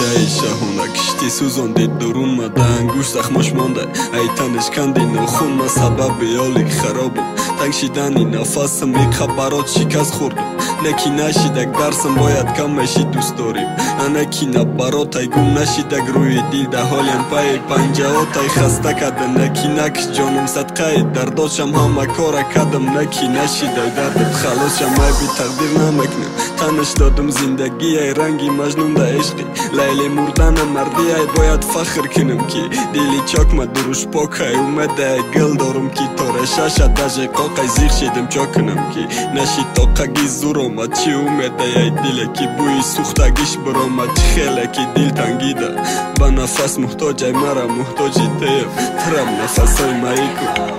شیشه شهونه کشتی سوزاندید درون ما ده انگوش زخماش مانده ای تنش کندی ناخون ما سبب یالی خرابم تنگ شیدنی نفسم یک خبرات شکست خوردم نکی نشیدک درسم باید کم بشی دوست داریم انکی نبرات ای گم نشیدک روی دیل ده حالیم پای پنجهات ای خسته کده نکی نکش جانم صدقه درداشم همه کار کدم نکی نشیدک دردت خلاصم ای بی تقدیر نمکنم تنش دادم زندگی ای رنگی مجنون ده عشقی لیلی مردن مردی ای باید فخر کنم کی دیلی چاک ما دروش پاک ای اومده ای گل دارم کی تاره شش دجه قاق ای زیخ شیدم چا کنم کی نشید تاقگی زورم چی اومده ای دیله کی بوی سوختگیش برام چی خیله کی دیل تنگیده با نفس محتاج ای مرا محتاجی تیم ترم نفس های مایی کن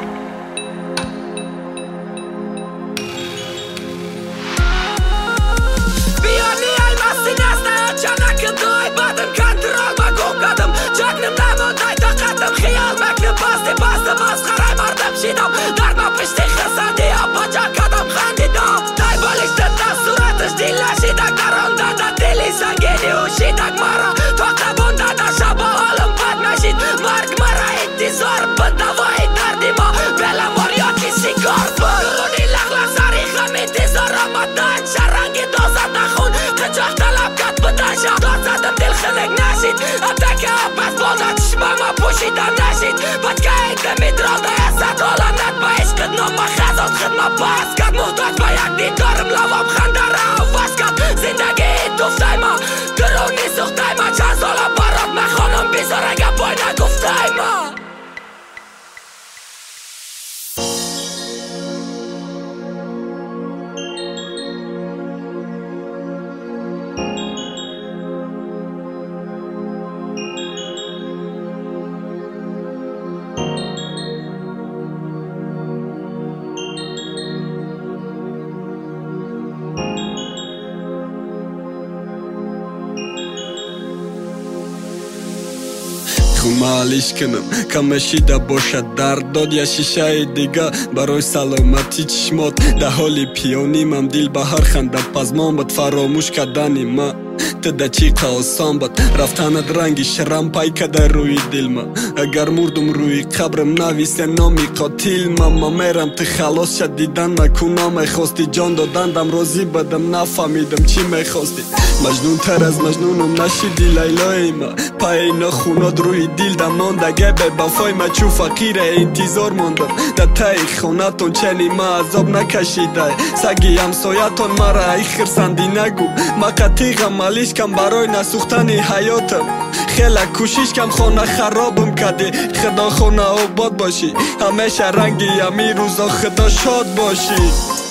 خیال مکنم بسته مسخره مردم شیدم در ما پشتی خسندی با جا کدم خندیدم دای بالش داد صورتش دیل نشیدک در آن داد دلی سنگینی و شیدک مرا تا قبون داد شبا حالم بد نشید مرگ مرا انتظار بد دوای دردی ما بلا موریاتی سیگار بود رونی لغلا سری خم انتظار رمضان شرنگی دوزد نخون قجاق طلب کت بدنشا داد زدم دل خلق نشید ابتک ابت بازد چشمم پوشیدن نشید بچه ایده میدراده ازد حالا ند با عشقت نام خزاد خدمت باز کد محتاج با یک دید دارم لوام خنده را وز کد زندگی دوفتای ما گرونی سختای ما چند سالا برات مخانم بیزار اگه بای نگفتای ما خمالیش کنم کمشیده باشد درد داد یا شیشه دیگه برای سلامتی چشمات ده حالی پیانیم دیل به هر خنده پزمان بد فراموش کردنی ما تده چی قاسم بد رفتند رنگی شرم پای کده روی دل ما اگر مردم روی قبرم نویسه نامی قاتل ما میرم تو خلاص شد دیدن نکنم میخواستی جان دادندم روزی بدم نفهمیدم چی میخواستی مجنون تر از مجنونم نشیدی لیلای ما پای نخوناد روی دیل دماندگه به بفای ما چو فقیر انتظار ماندم در تای خونتون چنی ما عذاب نکشیده سگی همسایتون مرا ای خرسندی نگو ما قطیق عملیش کم برای نسوختنی حیاتم خیلی کوشش کم خانه خرابم کردی خدا خانه آباد باشی همیشه رنگی امی روزا خدا شاد باشی